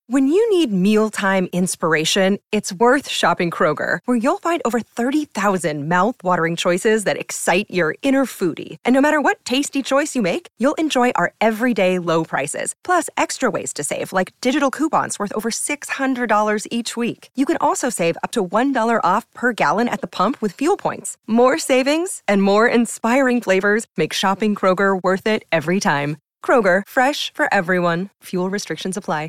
When you need mealtime inspiration, it's worth shopping Kroger, where you'll find over 30,000 mouth-watering choices that excite your inner foodie. And no matter what tasty choice you make, you'll enjoy our everyday low prices, plus extra ways to save, like digital coupons worth over $600 each week. You can also save up to $1 off per gallon at the pump with fuel points. More savings and more inspiring flavors make shopping Kroger worth it every time. Kroger, fresh for everyone. Fuel restrictions apply.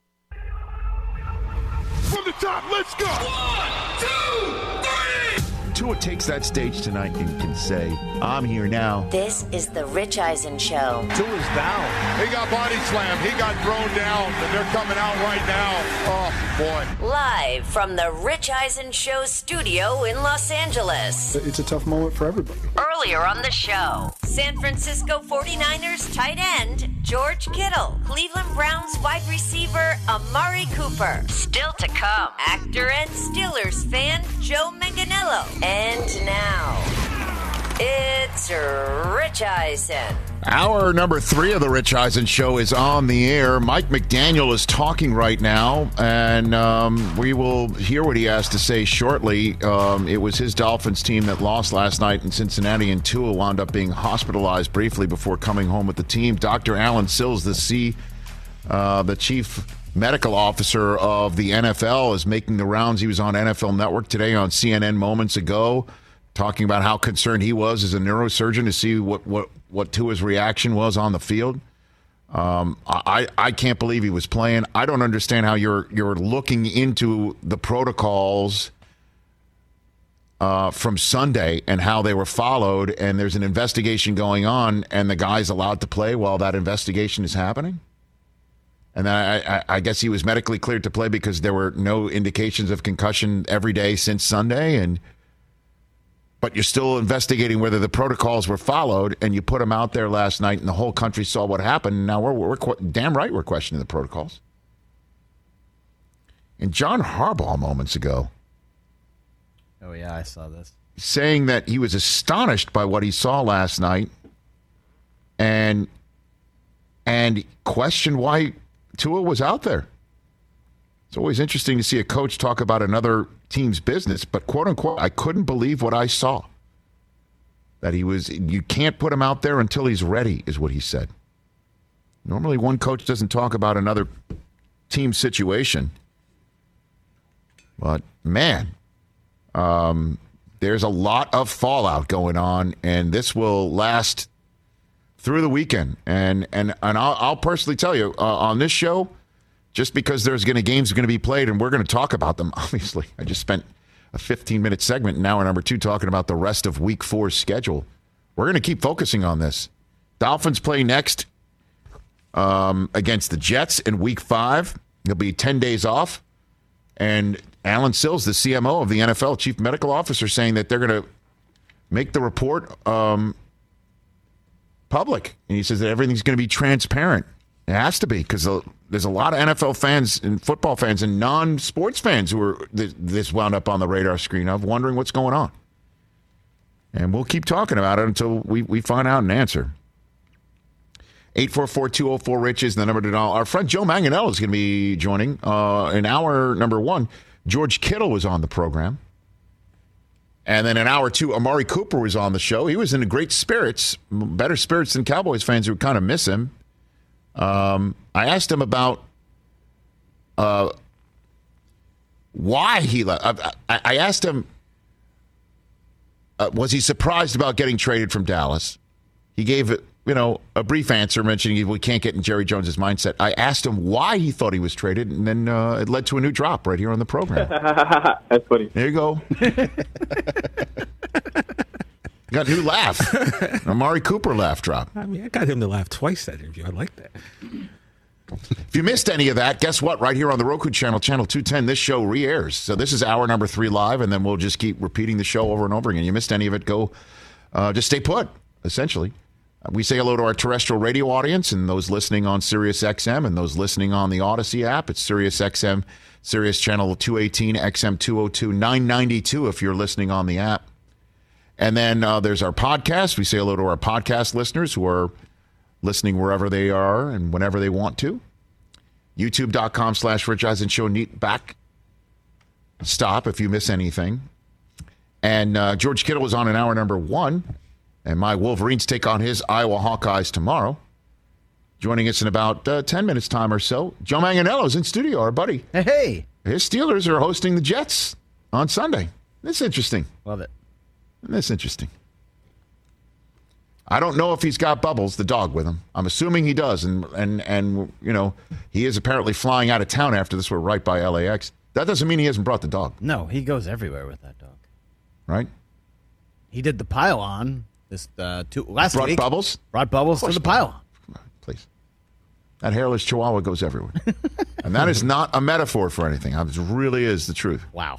From the top, let's go! 1, 2, 3! Tua takes that stage tonight and can say, I'm here now. This is the Rich Eisen Show. Tua's down. He got body slammed. He got thrown down, and they're coming out right now. Oh, boy. Live from the Rich Eisen Show studio in Los Angeles. It's a tough moment for everybody. Earlier on the show, San Francisco 49ers tight end George Kittle, Cleveland Browns wide receiver Amari Cooper. Still to come, actor and Steelers fan Joe Manganiello. And now, it's Rich Eisen. Hour number 3 of the Rich Eisen Show is on the air. Mike McDaniel is talking right now, and we will hear what he has to say shortly. It was his Dolphins team that lost last night in Cincinnati, and Tua wound up being hospitalized briefly before coming home with the team. Dr. Alan Sills, the chief medical officer of the NFL, is making the rounds. He was on NFL Network today on CNN moments ago, talking about how concerned he was as a neurosurgeon to see what Tua's reaction was on the field. I can't believe he was playing. I don't understand how you're looking into the protocols from Sunday and how they were followed, and there's an investigation going on, and the guy's allowed to play while that investigation is happening. And then I guess he was medically cleared to play because there were no indications of concussion every day since Sunday, but you're still investigating whether the protocols were followed, and you put him out there last night, and the whole country saw what happened. And now we're damn right we're questioning the protocols. And John Harbaugh moments ago. Oh, yeah, I saw this. Saying that he was astonished by what he saw last night and questioned why Tua was out there. It's always interesting to see a coach talk about another team's business, but quote unquote, I couldn't believe what I saw. That you can't put him out there until he's ready, is what he said. Normally one coach doesn't talk about another team situation. But man, there's a lot of fallout going on, and this will last through the weekend. And I'll personally tell you on this show, just because games are going to be played and we're going to talk about them, obviously. I just spent a 15-minute segment in hour number 2 talking about the rest of Week 4's schedule. We're going to keep focusing on this. Dolphins play next against the Jets in Week 5. It'll be 10 days off. And Alan Sills, the CMO of the NFL, Chief Medical Officer, saying that they're going to make the report public. And he says that everything's going to be transparent. It has to be, because there's a lot of NFL fans and football fans and non-sports fans who are this wound up on the radar screen of wondering what's going on. And we'll keep talking about it until we find out an answer. 844-204-RICH is the number to dial. Our friend Joe Manganiello is going to be joining in hour number 1. George Kittle was on the program. And then in hour 2, Amari Cooper was on the show. He was in great spirits, better spirits than Cowboys fans who kind of miss him. I asked him about why he left. I asked him, was he surprised about getting traded from Dallas? He gave a brief answer mentioning we can't get in Jerry Jones's mindset. I asked him why he thought he was traded, and then it led to a new drop right here on the program. That's funny. There you go. Got a new laugh. Amari Cooper laugh drop. I mean, I got him to laugh twice that interview. I like that. If you missed any of that, guess what? Right here on the Roku channel, channel 210, this show re-airs. So this is hour number 3 live, and then we'll just keep repeating the show over and over again. You missed any of it, go just stay put, essentially. We say hello to our terrestrial radio audience and those listening on Sirius XM and those listening on the Odyssey app. It's Sirius XM, Sirius channel 218, XM 202, 992 if you're listening on the app. And then there's our podcast. We say hello to our podcast listeners who are listening wherever they are and whenever they want to. YouTube.com/Rich Eisen Show. Neat back stop if you miss anything. And George Kittle is on in hour number 1. And my Wolverines take on his Iowa Hawkeyes tomorrow. Joining us in about 10 minutes time or so, Joe Manganiello's in studio, our buddy. Hey. His Steelers are hosting the Jets on Sunday. That's interesting. Love it. That's interesting. I don't know if he's got Bubbles, the dog, with him. I'm assuming he does. And you know, he is apparently flying out of town after this. We're right by LAX. That doesn't mean he hasn't brought the dog. No, he goes everywhere with that dog. Right? He did the pile-on last Brought week. Bubbles? Brought Bubbles to the pile-on. Come on, please. That hairless chihuahua goes everywhere. And that is not a metaphor for anything. It really is the truth. Wow.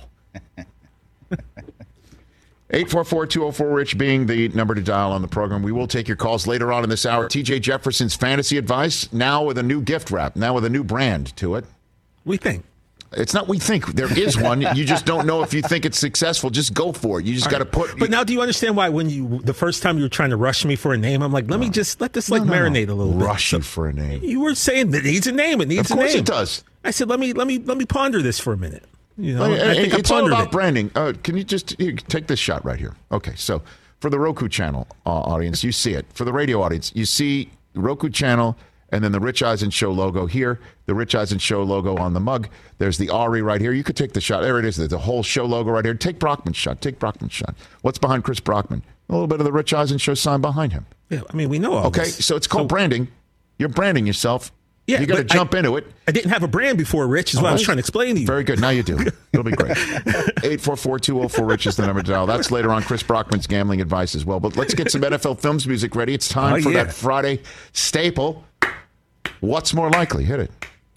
844-204-RICH being the number to dial on the program. We will take your calls later on in this hour. TJ Jefferson's fantasy advice, now with a new gift wrap, now with a new brand to it. We think. It's not we think. There is one. You just don't know if you think it's successful. Just go for it. You just got to put... But now do you understand why when the first time you were trying to rush me for a name, I'm like, let this marinate a little bit. Rush you for a name. You were saying that it needs a name. It needs a name. Of course it does. I said, let me ponder this for a minute. You know, I think it's all about it. branding. Can you just take this shot right here? Okay, so for the Roku channel audience, you see it. For the radio audience, you see the Roku channel and then the Rich Eisen Show logo here, the Rich Eisen Show logo on the mug. There's the Ari right here. You could take the shot. There it is. There's the whole show logo right here. Take Brockman's shot. Take Brockman's shot. What's behind Chris Brockman? A little bit of the Rich Eisen Show sign behind him. Yeah, I mean, we know all Okay, this. so it's called branding. You're branding yourself. Yeah, you got to jump into it. I didn't have a brand before, Rich, is what I was trying to explain to you. Very good. Now you do. It'll be great. 844-204-RICH is the number to dial. That's later on Chris Brockman's gambling advice as well. But let's get some NFL Films music ready. It's time for that Friday staple. What's more likely? Hit it.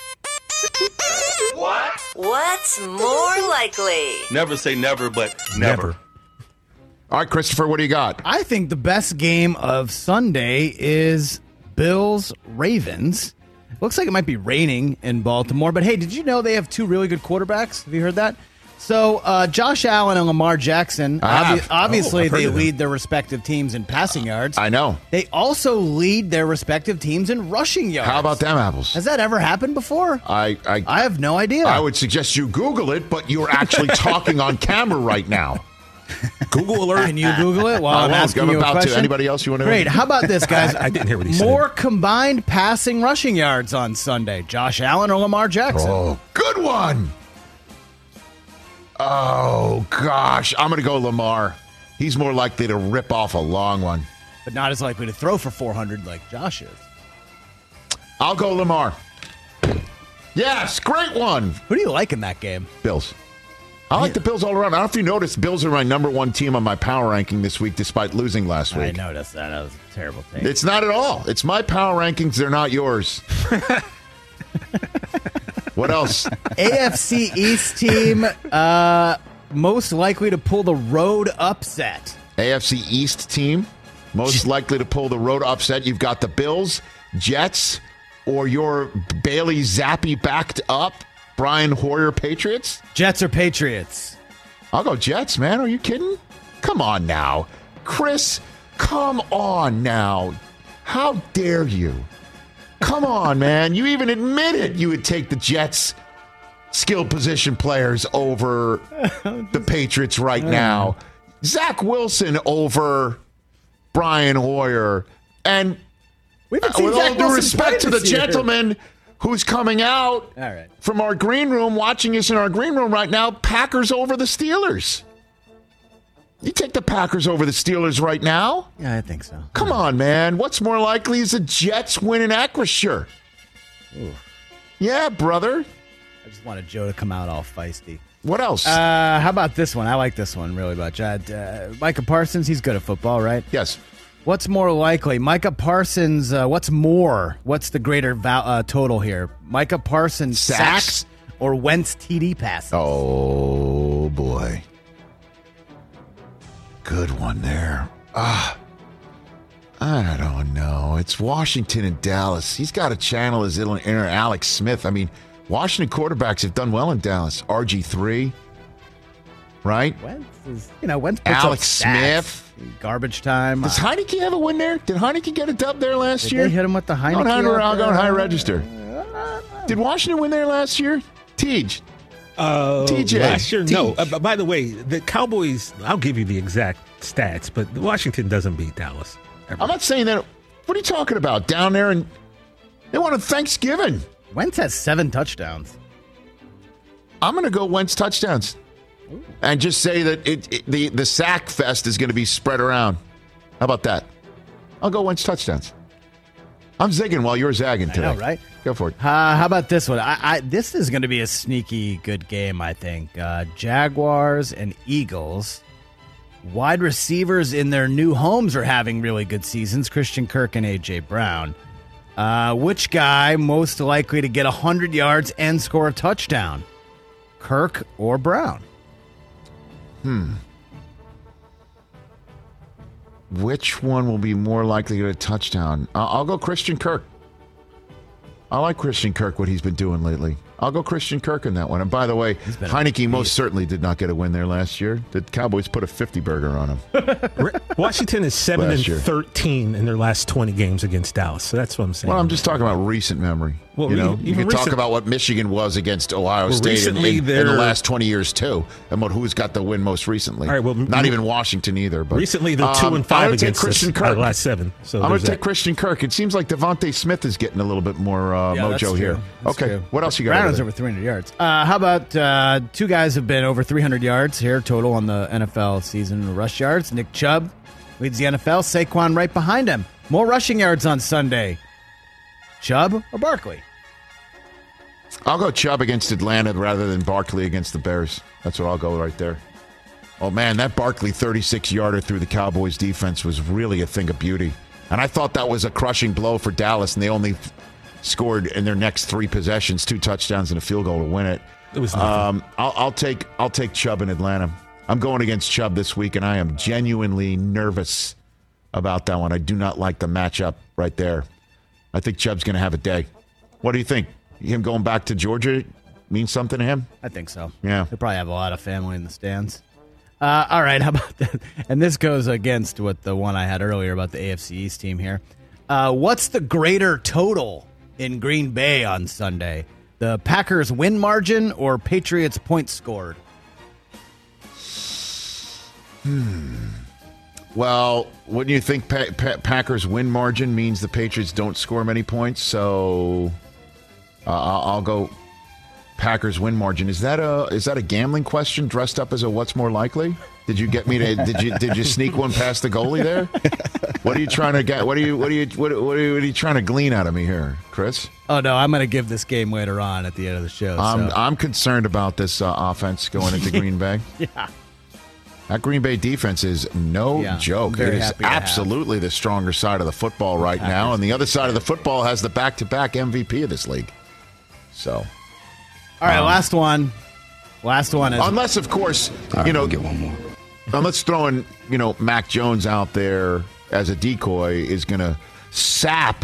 What's more likely? Never say never, but never. All right, Christopher, what do you got? I think the best game of Sunday is Bills-Ravens. Looks like it might be raining in Baltimore, but hey, did you know they have two really good quarterbacks? Have you heard that? So Josh Allen and Lamar Jackson, obviously they lead their respective teams in passing yards. I know. They also lead their respective teams in rushing yards. How about them apples? Has that ever happened before? I have no idea. I would suggest you Google it, but you're actually talking on camera right now. Google alert. Can you Google it while I'm asking you a question? To. Anybody else you want to? Great. How about this, guys? I didn't hear what he said. More combined passing rushing yards on Sunday. Josh Allen or Lamar Jackson? Oh, good one. Oh, gosh. I'm going to go Lamar. He's more likely to rip off a long one. But not as likely to throw for 400 like Josh is. I'll go Lamar. Yes, great one. Who do you like in that game? Bills. I like the Bills all around. I don't know if you noticed, Bills are my number one team on my power ranking this week, despite losing last week. I noticed that. That was a terrible thing. It's not at all. It's my power rankings. They're not yours. What else? AFC East team most likely to pull the road upset. AFC East team most likely to pull the road upset. You've got the Bills, Jets, or your Bailey Zappi backed up Brian Hoyer Patriots? Jets or Patriots? I'll go Jets, man. Are you kidding? Come on now. Chris, come on now. How dare you? Come on, man. You even admitted you would take the Jets skilled position players over the Patriots right now. Zach Wilson over Brian Hoyer. And with all due respect to the gentleman who's coming out from our green room, watching us in our green room right now, Packers over the Steelers. You take the Packers over the Steelers right now? Yeah, I think so. Come on, man. What's more likely is the Jets win in Acrisure. Yeah, brother. I just wanted Joe to come out all feisty. What else? How about this one? I like this one really much. Micah Parsons, he's good at football, right? Yes. What's more likely? Micah Parsons, what's more? What's the greater total here? Micah Parsons sacks or Wentz TD passes? Oh, boy. Good one there. I don't know. It's Washington and Dallas. He's got to channel his inner Alex Smith. I mean, Washington quarterbacks have done well in Dallas. RG3, right? Wentz puts Alex up Smith. Garbage time. Does Heineke have a win there? Did Heineke get a dub there last Did year? they hit him with the Heineke? I'll go on high register. Did Washington win there last year? TJ. Last year, no. By the way, the Cowboys, I'll give you the exact stats, but Washington doesn't beat Dallas. Ever. I'm not saying that. What are you talking about? Down there, and they won on Thanksgiving. Wentz has 7 touchdowns. I'm going to go Wentz touchdowns. And just say that the sack fest is going to be spread around. How about that? I'll go Wentz touchdowns. I'm zigging while you're zagging today. I know, right? Go for it. How about this one? This is going to be a sneaky good game, I think. Jaguars and Eagles. Wide receivers in their new homes are having really good seasons. Christian Kirk and A.J. Brown. Which guy most likely to get 100 yards and score a touchdown? Kirk or Brown? Which one will be more likely to get a touchdown? I'll go Christian Kirk. I like Christian Kirk, what he's been doing lately. I'll go Christian Kirk in that one. And by the way, Heineke most certainly did not get a win there last year. The Cowboys put a 50 burger on him. Washington is 7-13 in their last 20 games against Dallas. So that's what I'm saying. Well, I'm just talking about recent memory. Well, you can talk about what Michigan was against Ohio State in the last 20 years too, and about who's got the win most recently. All right, well, not even Washington either. But recently they're 2-5 against Christian Kirk. The last 7. So I'm going to take Christian Kirk. It seems like Devontae Smith is getting a little bit more mojo here. That's okay, true. what else you got? Brown is over 300 yards. How about 2 guys have been over 300 yards here total on the NFL season rush yards? Nick Chubb leads the NFL. Saquon right behind him. More rushing yards on Sunday. Chubb or Barkley? I'll go Chubb against Atlanta rather than Barkley against the Bears. That's what I'll go right there. Oh, man, that Barkley 36-yarder through the Cowboys defense was really a thing of beauty. And I thought that was a crushing blow for Dallas, and they only scored in their next 3 possessions, 2 touchdowns and a field goal to win it. It was nothing. I'll take Chubb in Atlanta. I'm going against Chubb this week, and I am genuinely nervous about that one. I do not like the matchup right there. I think Chubb's going to have a day. What do you think? Him going back to Georgia means something to him? I think so. Yeah. He'll probably have a lot of family in the stands. All right, how about that? And this goes against what the one I had earlier about the AFC East team here. What's the greater total in Green Bay on Sunday? The Packers win margin or Patriots points scored? Well, wouldn't you think Packers win margin means the Patriots don't score many points? So I'll go Packers win margin. Is that a gambling question dressed up as a what's more likely? Did you get me to? Did you sneak one past the goalie there? What are you trying to get? What are you trying to glean out of me here, Chris? Oh no, I'm going to give this game later on at the end of the show. I'm concerned about this offense going into Green Bay. Yeah. That Green Bay defense is no joke. It is absolutely the stronger side of the football right now, and the other side of the football has the back-to-back MVP of this league. So, all right, last one. Last one is unless, of course, we'll get one more. Unless throwing Mac Jones out there as a decoy is going to sap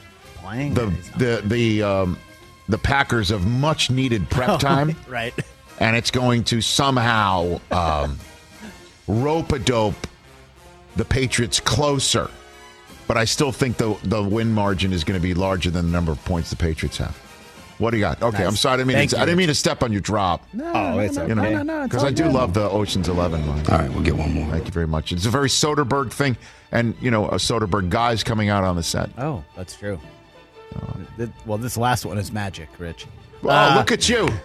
the Packers of much needed prep time, right? And it's going to somehow rope-a-dope the Patriots closer. But I still think the win margin is going to be larger than the number of points the Patriots have. What do you got? Okay, nice. I'm sorry. I didn't mean to step on your drop. No, it's okay. Because I do love the Ocean's 11 line. All right, we'll get one more. Thank you very much. It's a very Soderbergh thing, and a Soderbergh guy's coming out on the set. Oh, that's true. Well, this last one is magic, Rich. Oh, look at you.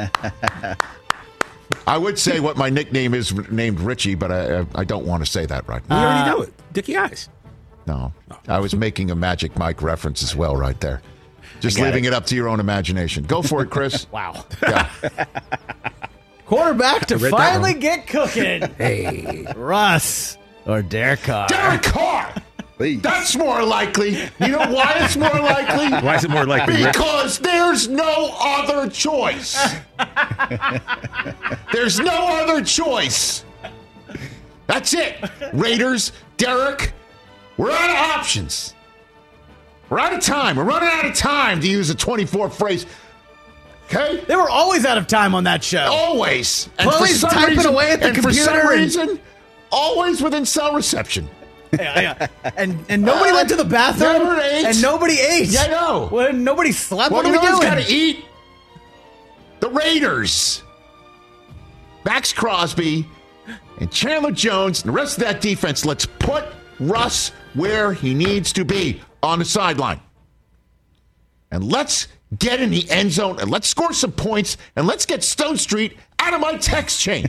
I would say what my nickname is named Richie, but I don't want to say that right now. We already know it. Dickie Eyes. No. I was making a Magic Mike reference as well right there. Just leaving it up to your own imagination. Go for it, Chris. Wow. Yeah. Quarterback to finally get cooking. Hey. Russ or Derek Carr. Derek Carr! That's more likely. You know why it's more likely? Why is it more likely? Because there's no other choice. There's no other choice. That's it. Raiders, Derek, we're out of options. We're out of time. We're running out of time, to use a 24 phrase. Okay? They were always out of time on that show. Always. And always typing away at the computer. For some reason, always within cell reception. And nobody went to the bathroom. Never ate. And nobody ate. Yeah, I know. Well, nobody slept. Well, What are we who's doing? got to eat? The Raiders. Max Crosby and Chandler Jones and the rest of that defense. Let's put Russ where he needs to be, on the sideline. And let's get in the end zone and let's score some points and let's get Stone Street out of my text chain.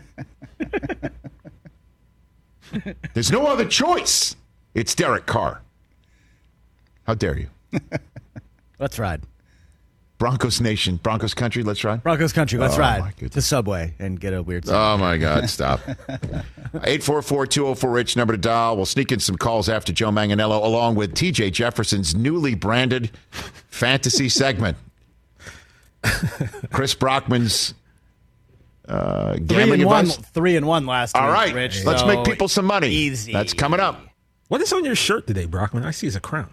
There's no other choice. It's Derek Carr. How dare you? Let's ride. Broncos Nation, Broncos Country, let's ride. Broncos Country, let's Oh, my ride goodness. to Subway and get a weird Oh, my God, stop. 844-204-RICH, number to dial. We'll sneak in some calls after Joe Manganiello, along with TJ Jefferson's newly branded fantasy segment. Chris Brockman's gambling advice. 3-1 last week, All right, Rich, let's so make people some money. Easy. That's coming up. What is on your shirt today, Brockman? I see it's a crown.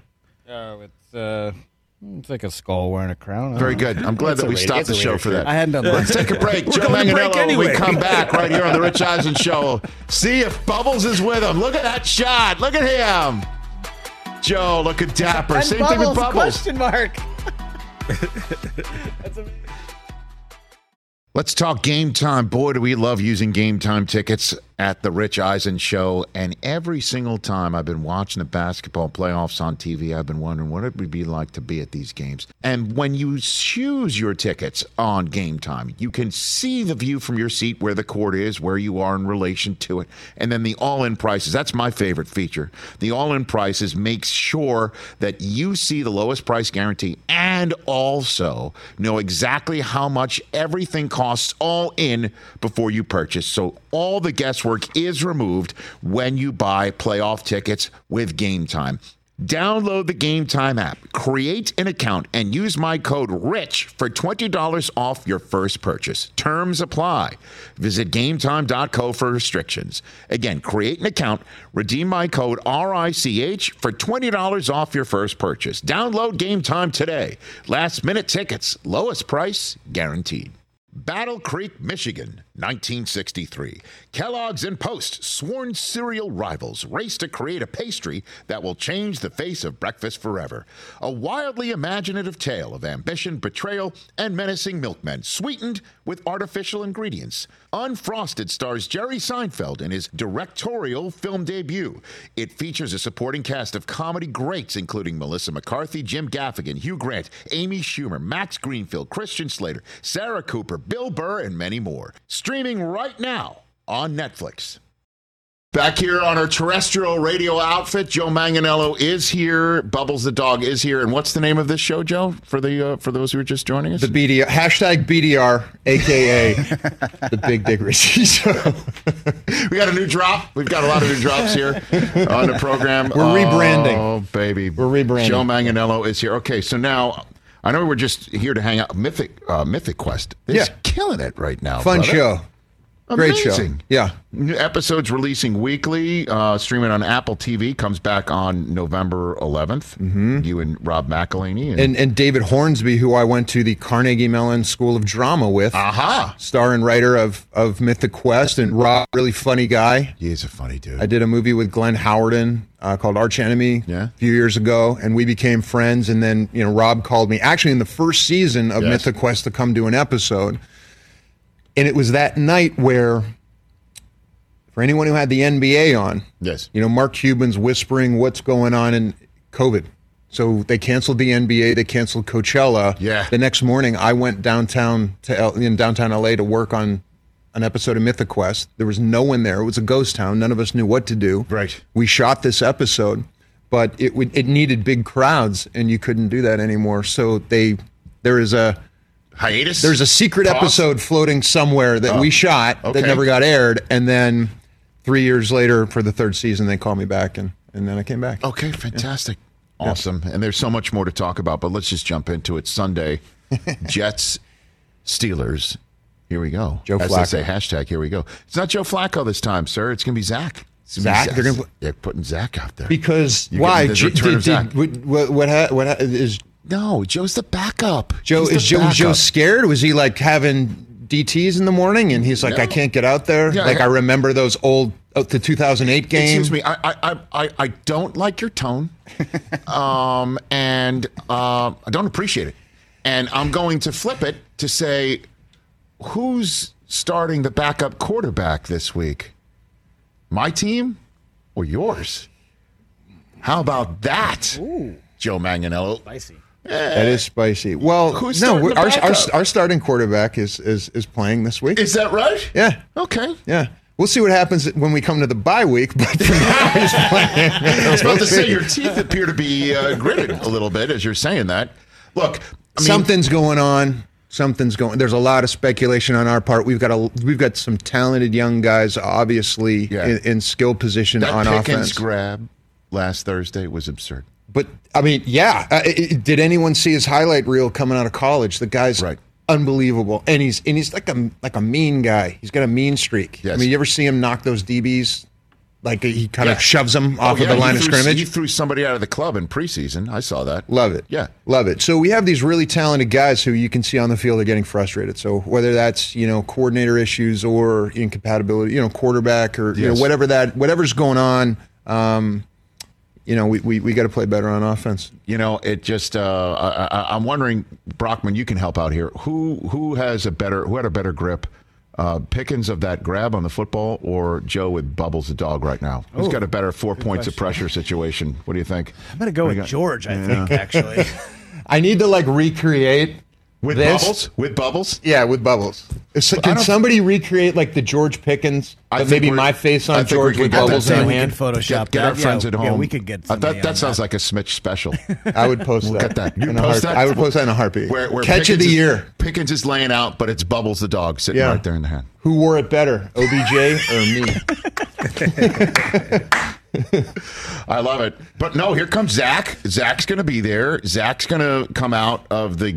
It's like a skull wearing a crown. Very good. I'm glad that we stopped the show for that. I hadn't done that. Let's take a break. Joe going to break Manganiello, when we anyway. come back right here on the Rich Eisen Show. See if Bubbles is with him. Look at that shot. Look at him. Joe, look at Dapper. And Same thing with Bubbles. Question mark. That's amazing. Let's talk Game Time. Boy, do we love using Game Time tickets at the Rich Eisen Show. And every single time I've been watching the basketball playoffs on TV, I've been wondering what it would be like to be at these games. And when you choose your tickets on Game Time, you can see the view from your seat where the court is, where you are in relation to it. And then the all-in prices. That's my favorite feature. The all-in prices makes sure that you see the lowest price guarantee and also know exactly how much everything costs all in before you purchase. So all the guesswork is removed when you buy playoff tickets with Game Time. Download the Game Time app, create an account, and use my code RICH for $20 off your first purchase. Terms apply. Visit GameTime.co for restrictions. Again, create an account, redeem my code RICH for $20 off your first purchase. Download Game Time today. Last minute tickets, lowest price guaranteed. Battle Creek, Michigan, 1963. Kellogg's and Post, sworn cereal rivals, race to create a pastry that will change the face of breakfast forever. A wildly imaginative tale of ambition, betrayal, and menacing milkmen, sweetened with artificial ingredients. Unfrosted stars Jerry Seinfeld in his directorial film debut. It features a supporting cast of comedy greats, including Melissa McCarthy, Jim Gaffigan, Hugh Grant, Amy Schumer, Max Greenfield, Christian Slater, Sarah Cooper, Bill Burr, and many more. Streaming right now on Netflix. Back here on our terrestrial radio outfit, Joe Manganiello is here. Bubbles the dog is here. And what's the name of this show, Joe, for those who are just joining us? The BDR, hashtag BDR, a.k.a. the Big Dick Richie Show. We got a new drop. We've got a lot of new drops here on the program. We're rebranding. Oh, baby. We're rebranding. Joe Manganiello is here. Okay, so now, I know we're just here to hang out. Mythic Quest is killing it right now. Fun brother. show. Great show. Amazing. Yeah. New episodes releasing weekly, streaming on Apple TV, comes back on November 11th. Mm-hmm. You and Rob McElhaney. And David Hornsby, who I went to the Carnegie Mellon School of Drama with. Aha. Star and writer of Mythic Quest. And Rob, really funny guy. He is a funny dude. I did a movie with Glenn Howerton called Arch Enemy a few years ago, and we became friends. And then, Rob called me, actually in the first season of Mythic Quest, to come do an episode. And it was that night where, for anyone who had the NBA on, Mark Cuban's whispering what's going on in COVID. So they canceled the NBA, they canceled Coachella. Yeah. The next morning, I went downtown LA to work on an episode of Mythic Quest. There was no one there. It was a ghost town. None of us knew what to do. Right. We shot this episode, but it needed big crowds, and you couldn't do that anymore. So there is a hiatus. There's a secret episode floating somewhere that we shot that never got aired, and then 3 years later, for the third season, they called me back, and then I came back. Okay, fantastic. Yeah. Awesome. And there's so much more to talk about, but let's just jump into it. Sunday, Jets, Steelers. Here we go. Joe As Flacco. they say, hashtag, here we go. It's not Joe Flacco this time, sir. It's going to be Zach. Zach? They're putting Zach out there. Because You're why? getting the return of Zach. What is No, Joe's the backup. Joe? He's the Is Joe backup. scared? Was he like having DTs in the morning, and he's like, I can't get out there. Yeah, I remember those old the 2008 games. Excuse me, I don't like your tone, and I don't appreciate it. And I'm going to flip it to say, who's starting the backup quarterback this week? My team or yours? How about that, Ooh. Joe Manganiello? Spicy. That is spicy. Well, Who's starting the backup? Our starting quarterback is playing this week. Is that right? Yeah. Okay. Yeah. We'll see what happens when we come to the bye week, but for now he's playing. I was about to say your teeth appear to be gritted a little bit as you're saying that. Look, something's going on. There's a lot of speculation on our part. We've got some talented young guys, obviously, in skill position on offense. That Pickens grab last Thursday was absurd. But did anyone see his highlight reel coming out of college? The guy's unbelievable, and he's like a mean guy. He's got a mean streak. Yes. I mean, you ever see him knock those DBs? Like he kind of shoves them off of the line of scrimmage. He threw somebody out of the club in preseason. I saw that. Love it. Yeah, love it. So we have these really talented guys who you can see on the field are getting frustrated. So whether that's coordinator issues or incompatibility, quarterback or whatever's going on. We got to play better on offense. It just I'm wondering, Brockman, you can help out here. Who had a better grip, Pickens of that grab on the football, or Joe with Bubbles the dog right now? Who's got a better 4 points of pressure situation? What do you think? I'm going to go with George. I think actually. I need to recreate. With this? With Bubbles? Yeah, with Bubbles. Can somebody recreate the George Pickens, maybe my face on George with Bubbles in hand? Photoshop get our friends at home. Yeah, we could get that sounds like a Smitch special. I would post that. Get that. You post that? I would post that in a heartbeat. Where Catch of the year. Pickens is laying out, but it's Bubbles the dog sitting right there in the hand. Who wore it better, OBJ or me? I love it. But no, here comes Zach. Zach's going to be there. Zach's going to come out of the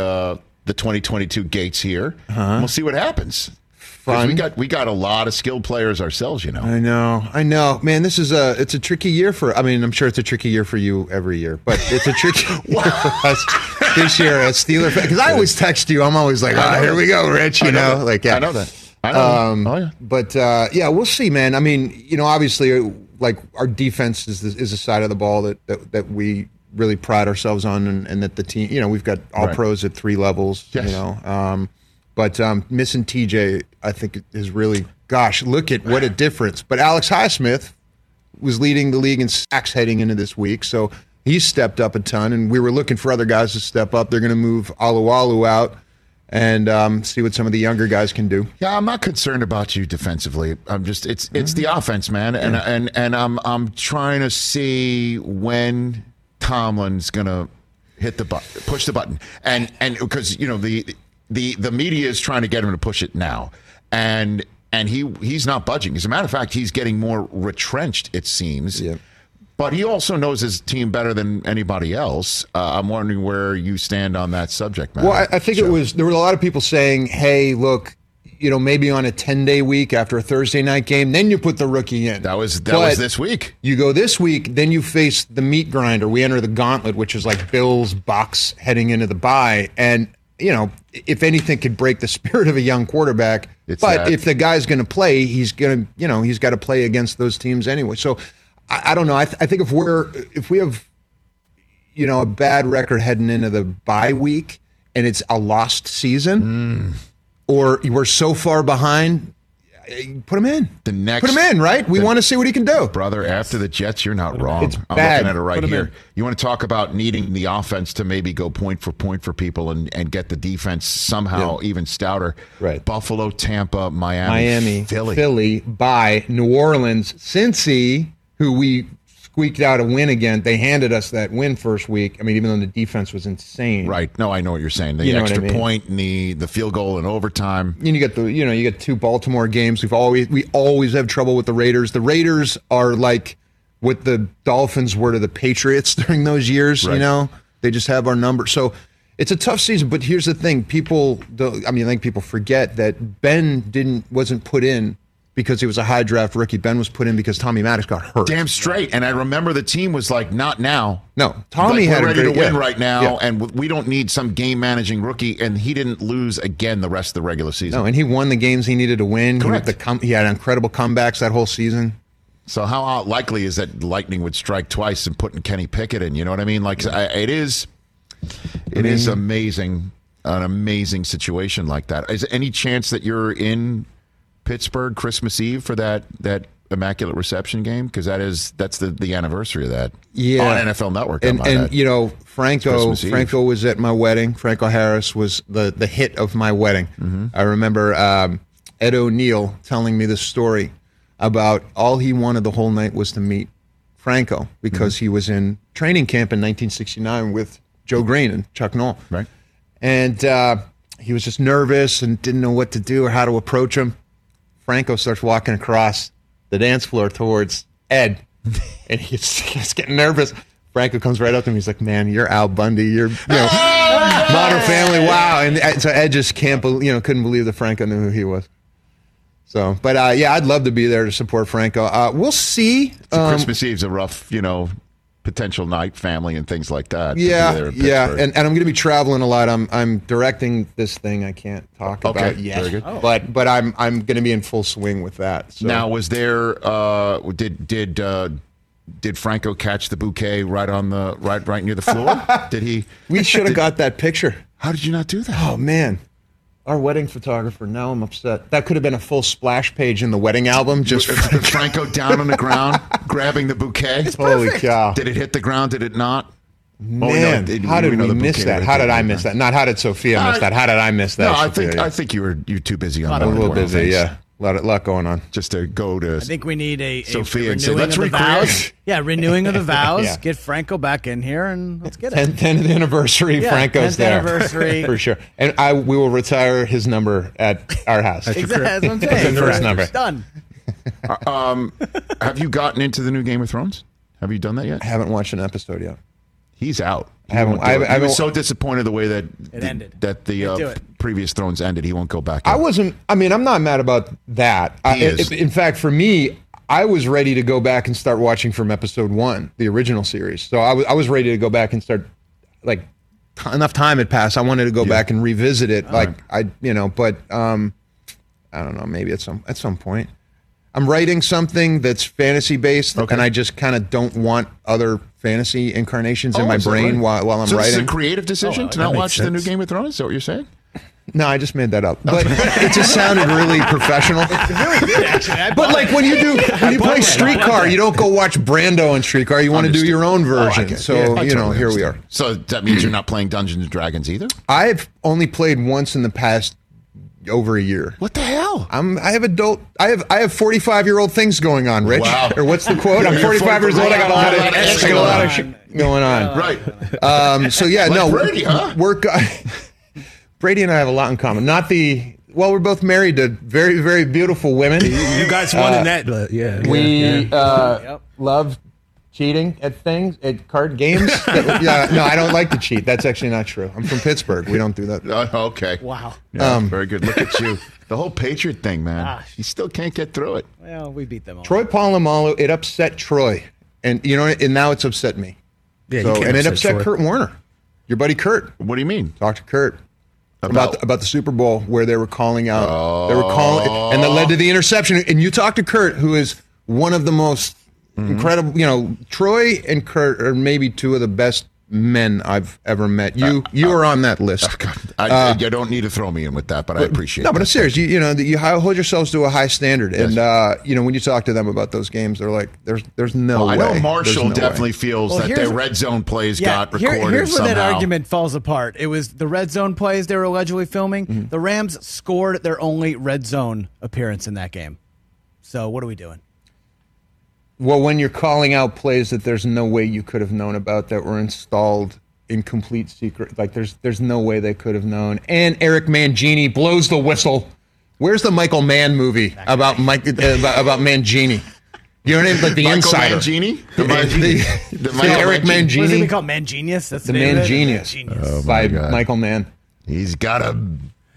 2022 gates here. We'll see what happens. Fun. We got a lot of skilled players ourselves, I know. Man, it's a tricky year I'm sure it's a tricky year for you every year, but it's a tricky year for us this year as Steeler fans. Because I always text you. I'm always like, here we go, Rich. I know that. I know. But we'll see, man. I mean, obviously, our defense is a side of the ball that we really pride ourselves on, and that the team, we've got all pros at 3 levels. Yes. But missing TJ, I think is really, look at what a difference. But Alex Highsmith was leading the league in sacks heading into this week, so he's stepped up a ton, and we were looking for other guys to step up. They're going to move Alualu out and see what some of the younger guys can do. Yeah, I'm not concerned about you defensively. I'm just it's the offense, man, and I'm trying to see when Tomlin's gonna hit the button, push the button, and because the media is trying to get him to push it now, and he's not budging. As a matter of fact, he's getting more retrenched, it seems. Yep. But he also knows his team better than anybody else. I'm wondering where you stand on that subject matter. Well, I think there were a lot of people saying, hey, look, maybe on a 10-day week after a Thursday night game, then you put the rookie in. That was this week. You go this week, then you face the meat grinder. We enter the gauntlet, which is like Bills, Bucs heading into the bye. And, if anything could break the spirit of a young quarterback, if the guy's going to play, he's going to, he's got to play against those teams anyway. So I don't know. I think if we have, a bad record heading into the bye week and it's a lost season, or we're so far behind, put him in. Put him in, right? We want to see what he can do. Brother, after the Jets, you're not wrong. It's I'm bad. looking at it right here. You want to talk about needing the offense to maybe go point for people and get the defense somehow even stouter. Right. Buffalo, Tampa, Miami, Philly, by New Orleans, Cincy, who we squeaked out a win again. They handed us that win first week. I mean, even though the defense was insane. Right. No, I know what you're saying. The extra point and the field goal in overtime. And you get 2 Baltimore games. We always have trouble with the Raiders. The Raiders are like what the Dolphins were to the Patriots during those years. Right. They just have our number. So it's a tough season. But here's the thing: I think people forget that Ben wasn't put in because he was a high draft rookie. Ben was put in because Tommy Maddox got hurt. Damn straight. And I remember the team was like, not now. No, Tommy had we're ready a great, to win yeah. right now, Yeah. and we don't need some game managing rookie. And he didn't lose again the rest of the regular season. No, and he won the games he needed to win. Correct. He had incredible comebacks that whole season. So how likely is that Lightning would strike twice and putting Kenny Pickett in? You know what I mean? Like it is amazing, an amazing situation like that. Is there any chance that you're in Pittsburgh Christmas Eve for that Immaculate Reception game? Because that's the anniversary of that. Yeah, on NFL Network. And you know, Franco was at my wedding. Franco Harris was the hit of my wedding. Mm-hmm. I remember Ed O'Neill telling me this story about all he wanted the whole night was to meet Franco because he was in training camp in 1969 with Joe Green and Chuck Noll. Right. And he was just nervous and didn't know what to do or how to approach him. Franco starts walking across the dance floor towards Ed, and he's getting nervous. Franco comes right up to him. He's like, "Man, you're Al Bundy. You're Modern Family. Wow!" And so Ed just couldn't believe that Franco knew who he was. So, but yeah, I'd love to be there to support Franco. We'll see. Christmas Eve's a rough, potential night, family and things like that. Yeah. And I'm going to be traveling a lot. I'm directing this thing I can't talk about yet. Very good. But I'm going to be in full swing with that. So. Now, was there did Franco catch the bouquet right near the floor? Did he? We should have got that picture. How did you not do that? Oh man. Our wedding photographer, now I'm upset. That could have been a full splash page in the wedding album. Just Franco down on the ground, grabbing the bouquet. Holy cow. Did it hit the ground? Did it not? Man, how did we miss that? How did I miss that? Not how did Sophia miss that? How did I miss that? No, I think you're too busy on that. A little busy, yeah. A lot going on. Just to go to I think we need a Sophia and say, renewing let's of the recreate. vows. Yeah, renewing of the vows. Yeah. Get Franco back in here and let's get it. 10th anniversary, Yeah, Franco's 10th there. anniversary. For sure. And we will retire his number at our house. Exactly. That's what I'm saying. That's the first number. Done. Have you gotten into the new Game of Thrones? Have you done that yet? I haven't watched an episode yet. He's out. I was so disappointed the way that it ended. That the previous Thrones ended. He won't go back. I'm not mad about that. In fact, for me, I was ready to go back and start watching from episode 1, the original series. So I was ready to go back and start, like, enough time had passed. I wanted to go back and revisit it. But I don't know, maybe at some point. I'm writing something that's fantasy based, and I just kind of don't want other fantasy incarnations in my brain while I'm so writing. So this is a creative decision to not watch the new Game of Thrones? Is that what you're saying? No, I just made that up. But it just sounded really professional. Really good, actually. But like when you play Streetcar, you don't go watch Brando on Streetcar. You want to do your own version. So, here we are. So that means you're not playing Dungeons and Dragons either? I've only played once in the past over a year. What the hell? I have 45-year-old things going on, Rich. Wow. Or what's the quote? I'm 45 years old. I got a lot of shit going on. Right. So yeah, like Brady, huh? Brady and I have a lot in common. We're both married to very, very beautiful women. You guys won in that. Yeah. We love cheating at things, at card games. No, I don't like to cheat. That's actually not true. I'm from Pittsburgh. We don't do that. Okay. Wow. Yeah, very good. Look at you. The whole Patriot thing, man. Gosh. You still can't get through it. Well, we beat them all. Troy Polamalu, it upset Troy. And now it's upset me. Yeah, And it upset Kurt Warner. Your buddy Kurt. What do you mean? Talk to Kurt. About the Super Bowl where they were calling out. They were calling, and that led to the interception. And you talk to Kurt, who is one of the most incredible. Troy and Kurt are maybe two of the best men I've ever met. You are on that list. You don't need to throw me in with that, but I appreciate it. No, but I'm serious. You hold yourselves to a high standard, and when you talk to them about those games, they're like, "There's no way." I know Marshall definitely feels that their red zone plays got recorded Here's where somehow. that argument falls apart. It was the red zone plays they were allegedly filming. The Rams scored their only red zone appearance in that game. So what are we doing? Well, when you're calling out plays that there's no way you could have known about that were installed in complete secret, like there's no way they could have known. And Eric Mangini blows the whistle. Where's the Michael Mann movie about Mangini? You know what I mean? Like the Michael Insider. Mangini? The Eric Mangini. What is it called? Mangenius? That's the name of it? Mangenius Oh, by Michael Mann. He's got a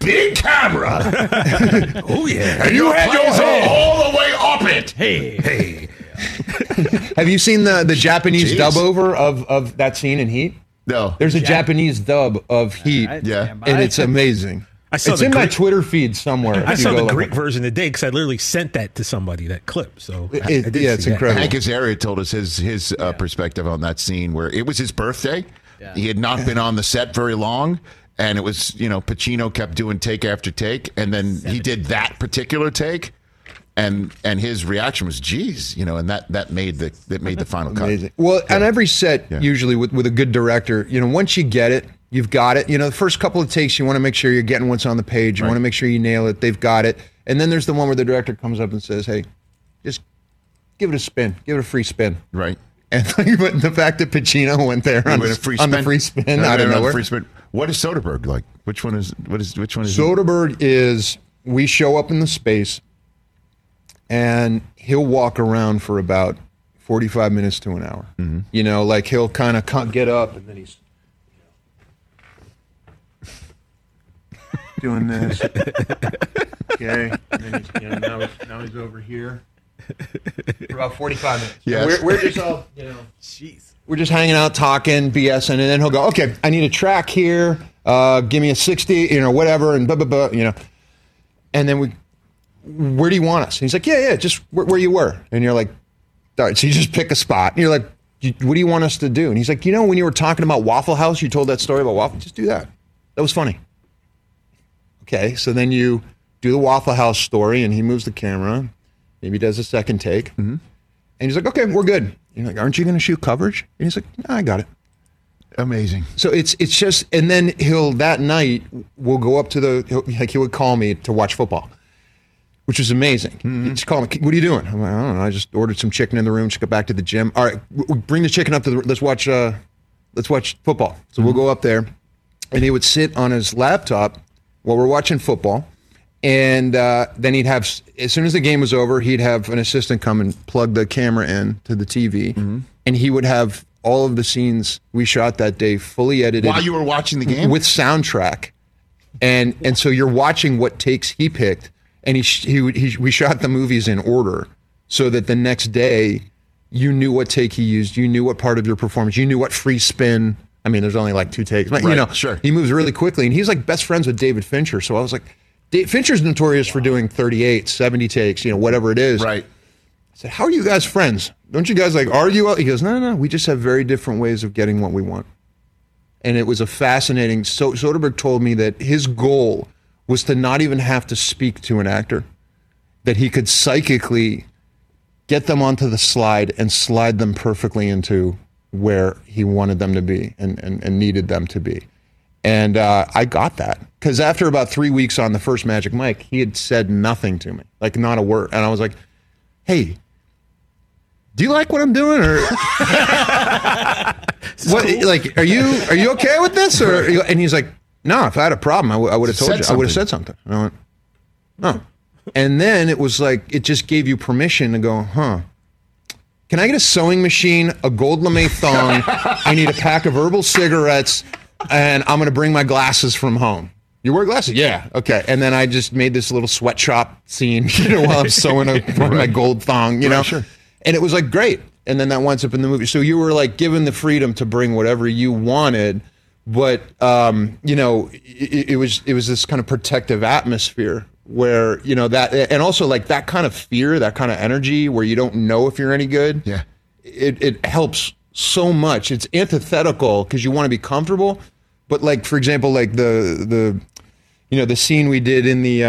big camera. Oh, yeah. And you had your head all the way up it. Hey. Have you seen the Japanese Jeez. dub over of that scene in Heat? No. There's a Japanese dub of Heat, Yeah. and it's amazing. I saw It's the in my Greek- Twitter feed somewhere. I if you saw go the look. Greek version today because I literally sent that to somebody, that clip. So I did Yeah, it's see that. incredible. Hank Azaria told us his perspective on that scene where it was his birthday. Yeah. He had not been on the set very long. And it was, Pacino kept doing take after take. And then he did that particular take. And his reaction was, geez, and that made the final cut. Amazing. Well, on every set, usually with a good director, once you get it, you've got it. The first couple of takes, you want to make sure you're getting what's on the page. You want to make sure you nail it. They've got it. And then there's the one where the director comes up and says, hey, just give it a spin. Give it a free spin. Right. And the fact that Pacino went there on the free spin out of nowhere. Free spin. What is Soderbergh like? Which one is? Soderbergh is, we show up in the space, and he'll walk around for about 45 minutes to an hour. Mm-hmm. Like he'll kind of get up, and then he's doing this. Okay, and then he's, now he's over here for about 45 minutes. Yes. We're just all, we're just hanging out, talking, BSing, and then he'll go, okay, I need a track here. Give me a 60, whatever, and blah, blah, blah, And then where do you want us? And he's like, yeah, just where you were. And you're like, all right, so you just pick a spot. And you're like, what do you want us to do? And he's like, when you were talking about Waffle House, you told that story about Waffle, just do that. That was funny. Okay, so then you do the Waffle House story, and he moves the camera. Maybe does a second take. Mm-hmm. And he's like, okay, we're good. And you're like, aren't you going to shoot coverage? And he's like, no, I got it. Amazing. So it's just, and then that night, we'll go up to he would call me to watch football, which was amazing. Mm-hmm. He'd just call me, what are you doing? I'm like, I don't know, I just ordered some chicken in the room, just got back to the gym. All right, bring the chicken up to let's watch football. So we'll go up there, and he would sit on his laptop while we're watching football. And then he'd have, as soon as the game was over, he'd have an assistant come and plug the camera in to the TV. Mm-hmm. And he would have all of the scenes we shot that day fully edited. While you were watching the game? With soundtrack. And so you're watching what takes he picked. And we shot the movies in order so that the next day you knew what take he used. You knew what part of your performance. You knew what free spin. I mean, there's only like 2 takes. But, sure. He moves really quickly. And he's like best friends with David Fincher. So I was like, Fincher's notorious for doing 38, 70 takes, whatever it is. Right. I said, how are you guys friends? Don't you guys argue? He goes, no. We just have very different ways of getting what we want. And it was a fascinating, Soderbergh told me that his goal was to not even have to speak to an actor, that he could psychically get them onto the slide and slide them perfectly into where he wanted them to be and needed them to be. And I got that because after about 3 weeks on the first Magic Mike, he had said nothing to me, like not a word. And I was like, hey, do you like what I'm doing? Or what? Cool. Like, are you okay with this? Or and he's like, no, if I had a problem, I would have told you. I would have said something. And I went, oh. And then it was like, it just gave you permission to go, can I get a sewing machine, a gold lame thong? I need a pack of herbal cigarettes, and I'm going to bring my glasses from home. You wear glasses? Yeah. Okay. And then I just made this little sweatshop scene, while I'm sewing my gold thong, Sure. And it was like, great. And then that winds up in the movie. So you were like given the freedom to bring whatever you wanted, but it was this kind of protective atmosphere where, that, and also like that kind of fear, that kind of energy where you don't know if you're any good. Yeah. It helps so much. It's antithetical because you want to be comfortable, but like, for example, like the scene we did in the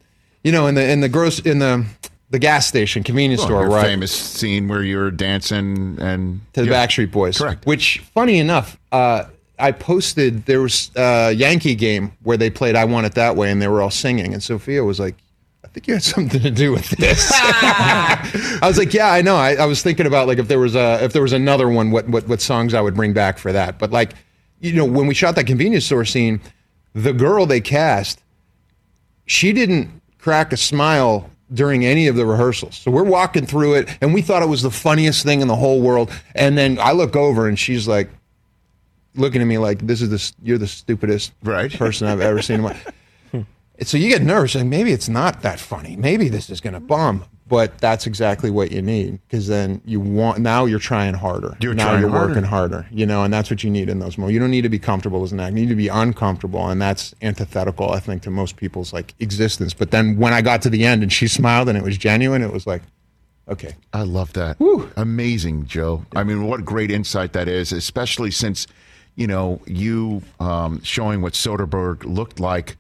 the gas station convenience store, your right? Famous scene where you're dancing and to the Backstreet Boys. Correct. Which, funny enough, I posted, there was a Yankee game where they played I Want It That Way and they were all singing, and Sophia was like, I think you had something to do with this. I was like, yeah, I know. I was thinking about like if there was another one, what songs I would bring back for that. But like, when we shot that convenience store scene, the girl they cast, she didn't crack a smile during any of the rehearsals. So we're walking through it, and we thought it was the funniest thing in the whole world. And then I look over, and she's like, looking at me like, you're the stupidest person I've ever seen in my. So you get nervous, and maybe it's not that funny. Maybe this is going to bomb. But that's exactly what you need, because then now you're trying harder. You're working harder, and that's what you need in those moments. You don't need to be comfortable as an actor. You need to be uncomfortable, and that's antithetical, I think, to most people's existence. But then when I got to the end and she smiled and it was genuine, it was like, okay. I love that. Woo. Amazing, Joe. I mean, what great insight that is, especially since, you showing what Soderbergh looked like,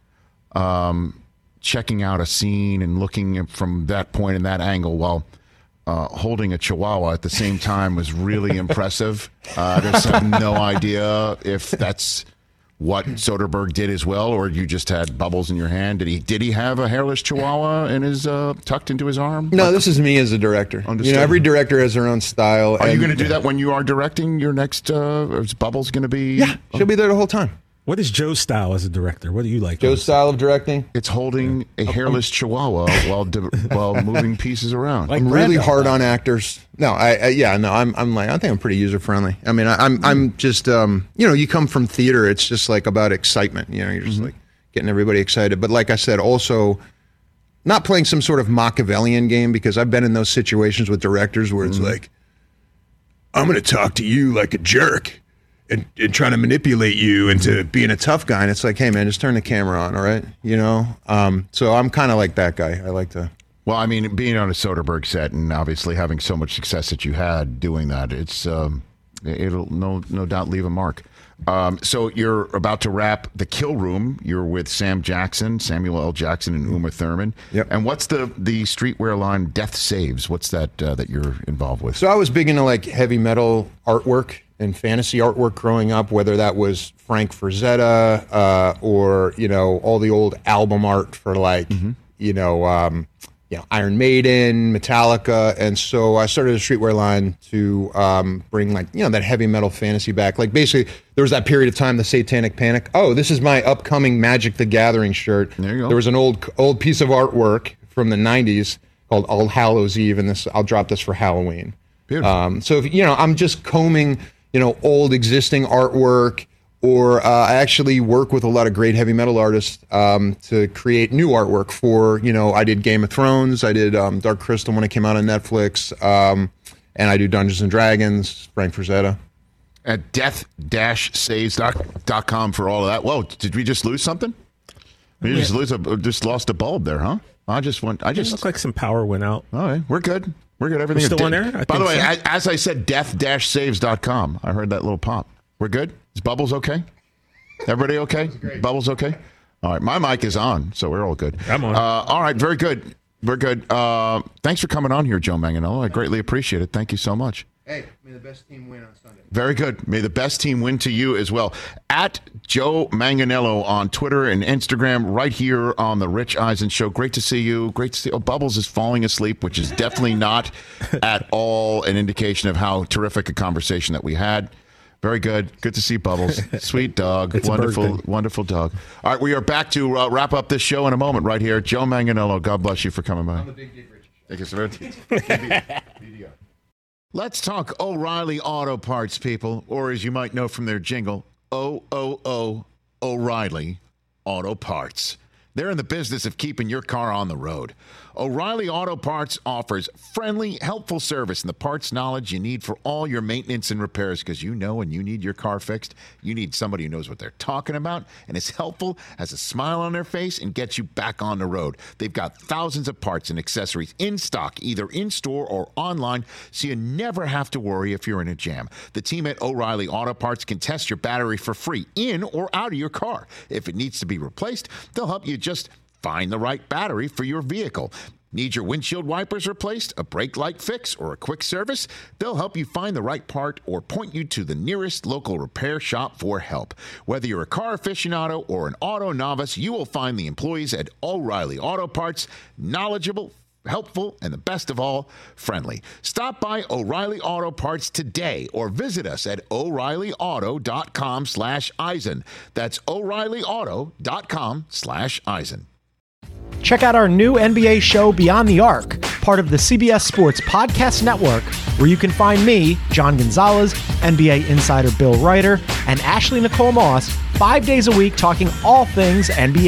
checking out a scene and looking from that point and that angle while holding a chihuahua at the same time was really impressive. I just have no idea if that's what Soderbergh did as well, or you just had bubbles in your hand. Did he have a hairless chihuahua in his tucked into his arm? No, this is me as a director. Every director has their own style. Are you going to do that when you are directing your next? Is Bubbles going to be? Yeah, she'll be there the whole time. What is Joe's style as a director? What do you like? Joe's style of directing? It's holding a hairless chihuahua while moving pieces around. I'm really hard on actors. No, I think I'm pretty user friendly. I mean, I'm just you come from theater. It's just about excitement. You're just getting everybody excited. But like I said, also not playing some sort of Machiavellian game, because I've been in those situations with directors where it's I'm going to talk to you like a jerk. And trying to manipulate you into being a tough guy. And it's like, hey, man, just turn the camera on, all right? So I'm kind of like that guy. I like to. Well, I mean, being on a Soderbergh set and obviously having so much success that you had doing that, it'll no doubt leave a mark. So you're about to wrap The Kill Room. You're with Samuel L. Jackson, and Uma Thurman. Yep. And what's the streetwear line Death Saves? What's that you're involved with? So I was big into heavy metal artwork and fantasy artwork growing up, whether that was Frank Frazetta or all the old album art for Iron Maiden, Metallica, and so I started a streetwear line to bring that heavy metal fantasy back. Basically, there was that period of time, the Satanic Panic. Oh, this is my upcoming Magic the Gathering shirt. There you go. There was an old piece of artwork from the '90s called All Hallows Eve, and I'll drop this for Halloween. Beautiful. So if, I'm just combing old existing artwork, or I actually work with a lot of great heavy metal artists to create new artwork for, I did Game of Thrones, I did Dark Crystal when it came out on Netflix, and I do Dungeons & Dragons, Frank Frazetta. At death-saves.com for all of that. Whoa, did we just lose something? We just lost a bulb there, huh? It looked like some power went out. All right, we're good. We're good. Everything's still on there? By the way, as I said, death-saves.com. I heard that little pop. We're good? Is Bubbles okay? Everybody okay? Bubbles okay? All right. My mic is on, so we're all good. I'm on. All right. Very good. We're good. Thanks for coming on here, Joe Manganiello. I greatly appreciate it. Thank you so much. Hey, may the best team win on Sunday. Very good. May the best team win to you as well. At Joe Manganiello on Twitter and Instagram, right here on the Rich Eisen Show. Great to see you. Great to see. Oh, Bubbles is falling asleep, which is definitely not at all an indication of how terrific a conversation that we had. Very good. Good to see Bubbles. Sweet dog. Wonderful dog. All right, we are back to wrap up this show in a moment right here. Joe Manganiello, God bless you for coming by. I'm the Big Dick Richard. Thank you, sir. Let's talk O'Reilly Auto Parts, people, or as you might know from their jingle, O'Reilly Auto Parts. They're in the business of keeping your car on the road. O'Reilly Auto Parts offers friendly, helpful service and the parts knowledge you need for all your maintenance and repairs, because when you need your car fixed, you need somebody who knows what they're talking about and is helpful, has a smile on their face, and gets you back on the road. They've got thousands of parts and accessories in stock, either in-store or online, so you never have to worry if you're in a jam. The team at O'Reilly Auto Parts can test your battery for free in or out of your car. If it needs to be replaced, they'll help you just find the right battery for your vehicle. Need your windshield wipers replaced, a brake light fix, or a quick service? They'll help you find the right part or point you to the nearest local repair shop for help. Whether you're a car aficionado or an auto novice, you will find the employees at O'Reilly Auto Parts knowledgeable, helpful, and the best of all, friendly. Stop by O'Reilly Auto Parts today or visit us at O'ReillyAuto.com/Eisen. That's O'ReillyAuto.com/Eisen. Check out our new NBA show, Beyond the Arc, part of the CBS Sports Podcast Network, where you can find me, John Gonzalez, NBA insider Bill Ryder, and Ashley Nicole Moss 5 days a week talking all things NBA.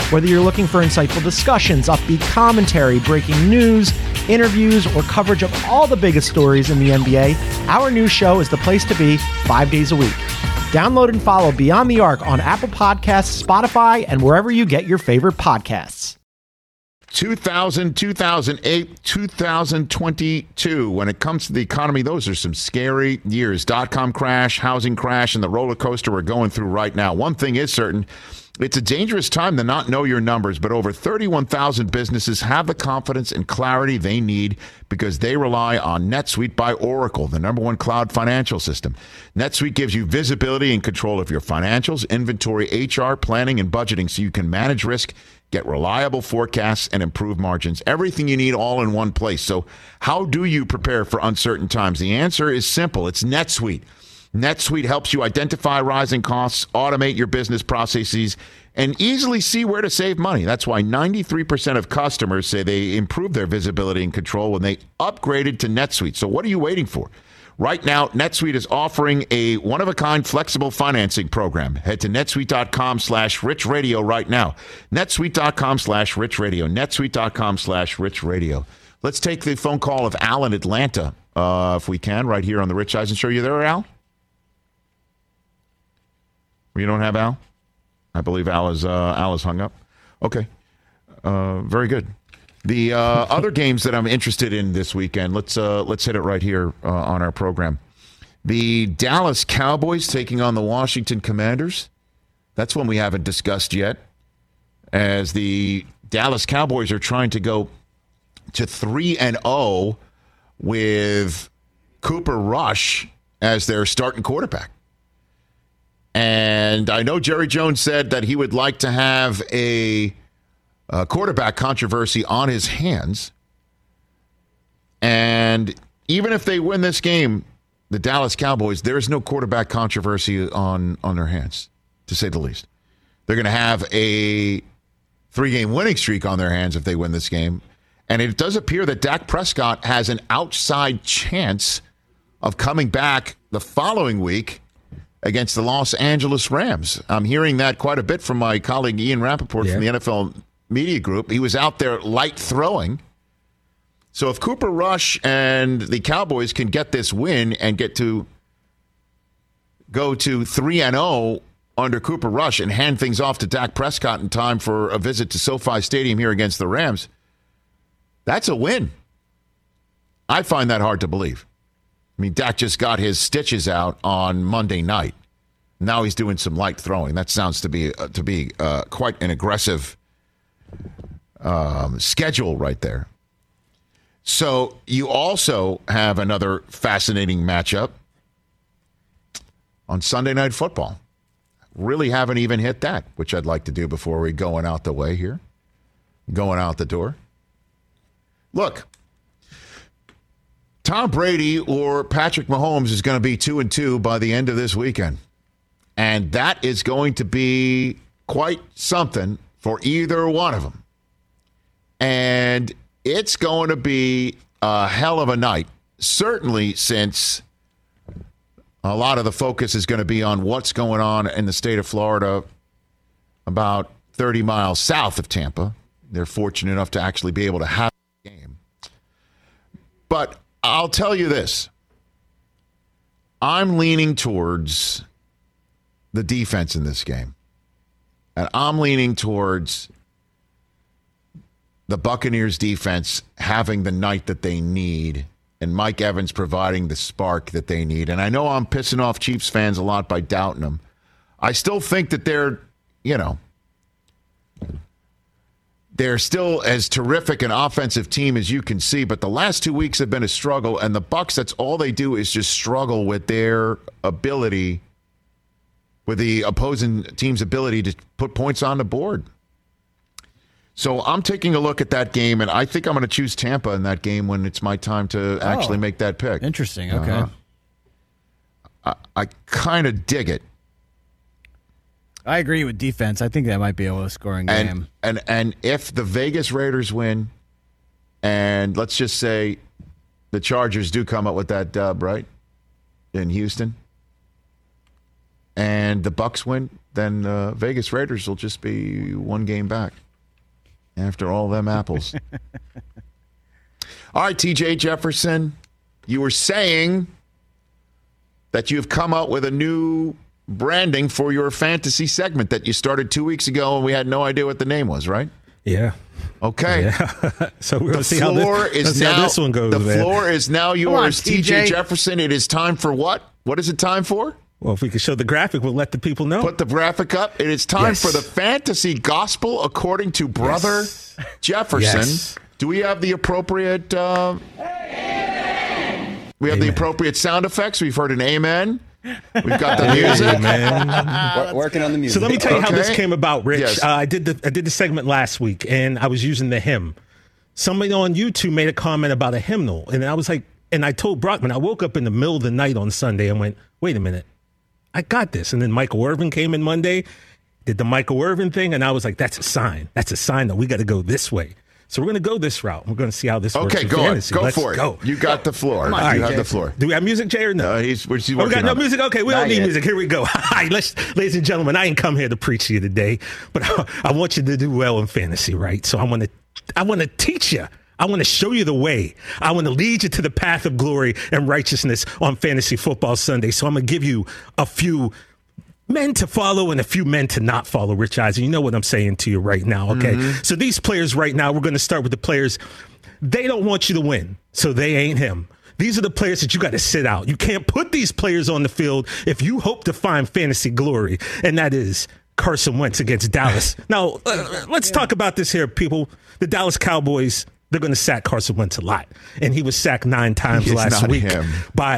Whether you're looking for insightful discussions, upbeat commentary, breaking news, interviews, or coverage of all the biggest stories in the NBA, our new show is the place to be 5 days a week. Download and follow Beyond the Arc on Apple Podcasts, Spotify, and wherever you get your favorite podcasts. 2000, 2008, 2022. When it comes to the economy, those are some scary years. Dot-com crash, housing crash, and the roller coaster we're going through right now. One thing is certain. It's a dangerous time to not know your numbers, but over 31,000 businesses have the confidence and clarity they need because they rely on NetSuite by Oracle, the #1 cloud financial system. NetSuite gives you visibility and control of your financials, inventory, HR, planning, and budgeting so you can manage risk, get reliable forecasts, and improve margins. Everything you need all in one place. So how do you prepare for uncertain times? The answer is simple. It's NetSuite. NetSuite helps you identify rising costs, automate your business processes, and easily see where to save money. That's why 93% of customers say they improved their visibility and control when they upgraded to NetSuite. So what are you waiting for? Right now, NetSuite is offering a one-of-a-kind flexible financing program. Head to netsuite.com/richradio right now. netsuite.com/richradio. netsuite.com/richradio. Let's take the phone call of Al in Atlanta, if we can, right here on the Rich Eisen Show. You there, Al? You don't have Al? I believe Al is hung up. Okay. Very good. The other games that I'm interested in this weekend, let's hit it right here on our program. The Dallas Cowboys taking on the Washington Commanders. That's one we haven't discussed yet, as the Dallas Cowboys are trying to go to 3-0 with Cooper Rush as their starting quarterback. And I know Jerry Jones said that he would like to have a quarterback controversy on his hands. And even if they win this game, the Dallas Cowboys, there is no quarterback controversy on their hands, to say the least. They're going to have a 3-game winning streak on their hands if they win this game. And it does appear that Dak Prescott has an outside chance of coming back the following week against the Los Angeles Rams. I'm hearing that quite a bit from my colleague Ian Rappaport from the NFL Media Group. He was out there light throwing. So if Cooper Rush and the Cowboys can get this win and get to go to 3-0 under Cooper Rush and hand things off to Dak Prescott in time for a visit to SoFi Stadium here against the Rams, that's a win. I find that hard to believe. I mean, Dak just got his stitches out on Monday night. Now he's doing some light throwing. That sounds to be quite an aggressive schedule right there. So you also have another fascinating matchup on Sunday Night Football. Really haven't even hit that, which I'd like to do before we going out the way here, going out the door. Look, Tom Brady or Patrick Mahomes is going to be 2-2 by the end of this weekend. And that is going to be quite something for either one of them. And it's going to be a hell of a night, certainly since a lot of the focus is going to be on what's going on in the state of Florida about 30 miles south of Tampa. They're fortunate enough to actually be able to have a game. But I'll tell you this. I'm leaning towards the defense in this game. And I'm leaning towards the Buccaneers defense having the night that they need and Mike Evans providing the spark that they need. And I know I'm pissing off Chiefs fans a lot by doubting them. I still think that they're still as terrific an offensive team as you can see, but the last 2 weeks have been a struggle, and the Bucs, that's all they do is just struggle with their ability, with the opposing team's ability to put points on the board. So I'm taking a look at that game, and I think I'm going to choose Tampa in that game when it's my time to actually make that pick. Interesting. Okay. I kind of dig it. I agree with defense. I think that might be a low-scoring game. And if the Vegas Raiders win, and let's just say the Chargers do come up with that dub, right, in Houston, and the Bucks win, then Vegas Raiders will just be one game back after all them apples. All right, TJ Jefferson, you were saying that you've come up with a new branding for your fantasy segment that you started 2 weeks ago, and we had no idea what the name was, right? Yeah. Okay. Yeah. So we're going to see how this one goes. The floor is now yours, TJ Jefferson. It is time for what? What is it time for? Well, if we can show the graphic, we'll let the people know. Put the graphic up. It is time for the fantasy gospel according to Brother Jefferson. Yes. Do we have the appropriate? We have the appropriate sound effects. We've heard an amen. We've got the music. Amen. Working on the music. So let me tell you how this came about, Rich. Yes. I did the segment last week, and I was using the hymn. Somebody on YouTube made a comment about a hymnal, and I was like, and I told Brockman, I woke up in the middle of the night on Sunday and went, wait a minute, I got this. And then Michael Irvin came in Monday, did the Michael Irvin thing, and I was like, that's a sign. That's a sign that we got to go this way. So we're going to go this route. We're going to see how this works. Okay, go for it. You got the floor. Come on, you have the floor. Do we have music, Jay, or no? He's we got no music? Okay, we don't need music. Here we go. Hi, ladies and gentlemen, I ain't come here to preach to you today, but I want you to do well in fantasy, right? So I want to teach you. I want to show you the way. I want to lead you to the path of glory and righteousness on Fantasy Football Sunday. So I'm going to give you a few men to follow and a few men to not follow, Rich Eisen. You know what I'm saying to you right now, okay? Mm-hmm. So these players right now, we're going to start with the players. They don't want you to win, so they ain't him. These are the players that you got to sit out. You can't put these players on the field if you hope to find fantasy glory, and that is Carson Wentz against Dallas. Now, let's talk about this here, people. The Dallas Cowboys, they're going to sack Carson Wentz a lot, and he was sacked 9 times last week by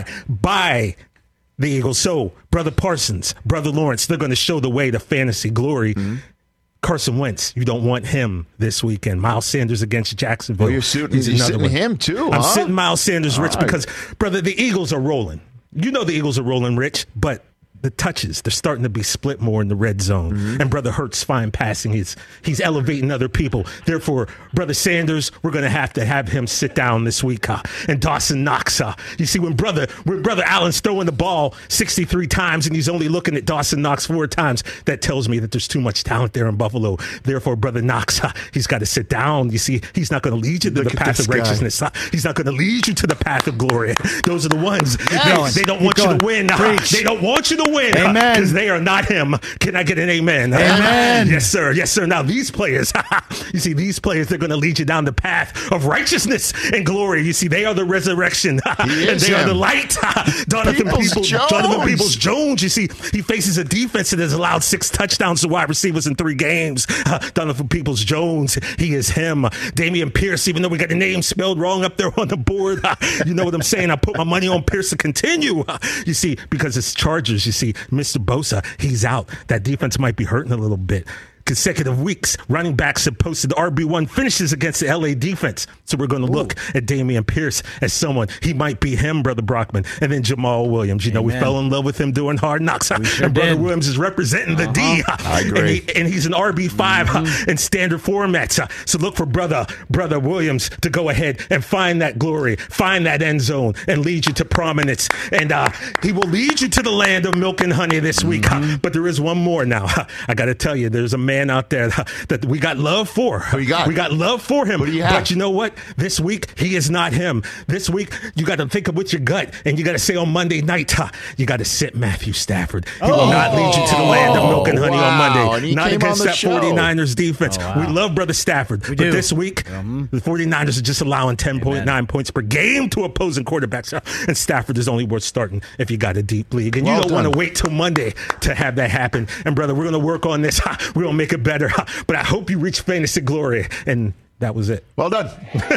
the Eagles. So, Brother Parsons, Brother Lawrence, they're going to show the way to fantasy glory. Mm-hmm. Carson Wentz, you don't want him this weekend. Miles Sanders against Jacksonville. Oh, you're sitting him too, I'm sitting Miles Sanders, Rich, because, brother, the Eagles are rolling. You know the Eagles are rolling, Rich, but the touches, they're starting to be split more in the red zone. Mm-hmm. And Brother Hurts fine passing. He's elevating other people. Therefore, Brother Sanders, we're going to have him sit down this week. And Dawson Knox. You see, when Brother Allen's throwing the ball 63 times and he's only looking at Dawson Knox 4 times, that tells me that there's too much talent there in Buffalo. Therefore, Brother Knox, he's got to sit down. You see, he's not going to lead you to the path of righteousness. He's not going to lead you to the path of glory. Those are the ones. They don't want you to win. They don't want you to win. Amen. Because they are not him. Can I get an amen? Amen. Yes, sir. Yes, sir. Now, these players, you see, these players, they're going to lead you down the path of righteousness and glory. You see, they are the resurrection. And they are the light. Jonathan Peoples-Jones, you see, he faces a defense that has allowed 6 touchdowns to wide receivers in 3 games. Jonathan Peoples-Jones, he is him. Dameon Pierce, even though we got the name spelled wrong up there on the board, you know what I'm saying? I put my money on Pierce to continue. You see, because it's Chargers, you see, Mr. Bosa, he's out. That defense might be hurting a little bit. Consecutive weeks, running backs have posted RB1 finishes against the LA defense. So we're going to look at Dameon Pierce as someone. He might be him, Brother Brockman. And then Jamal Williams. You know, we fell in love with him doing Hard Knocks. And Brother Williams is representing the D. I agree. And he's an RB5 in standard formats. So look for Brother Williams to go ahead and find that glory, find that end zone, and lead you to prominence. And he will lead you to the land of milk and honey this week. But there is one more now. I got to tell you, there's a man out there that we got love for. Who you got? We got love for him. What do you have? But you know what? This week, he is not him. This week, you got to think of with your gut, and you got to say on Monday night, you got to sit Matthew Stafford. He will not lead you to the land of milk and honey on Monday. Not against that 49ers defense. We love Brother Stafford. But this week, the 49ers are just allowing 10.9 points per game to opposing quarterbacks. And Stafford is only worth starting if you got a deep league. And you don't want to wait till Monday to have that happen. And, brother, we're going to work on this. We're going to make it better. But I hope you reach fantasy glory. And that was it. Well done.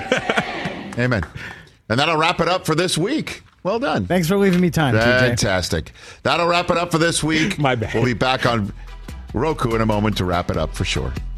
Amen. And that'll wrap it up for this week. Well done. Thanks for leaving me time, Fantastic. TJ. That'll wrap it up for this week. My bad. We'll be back on Roku in a moment to wrap it up for sure.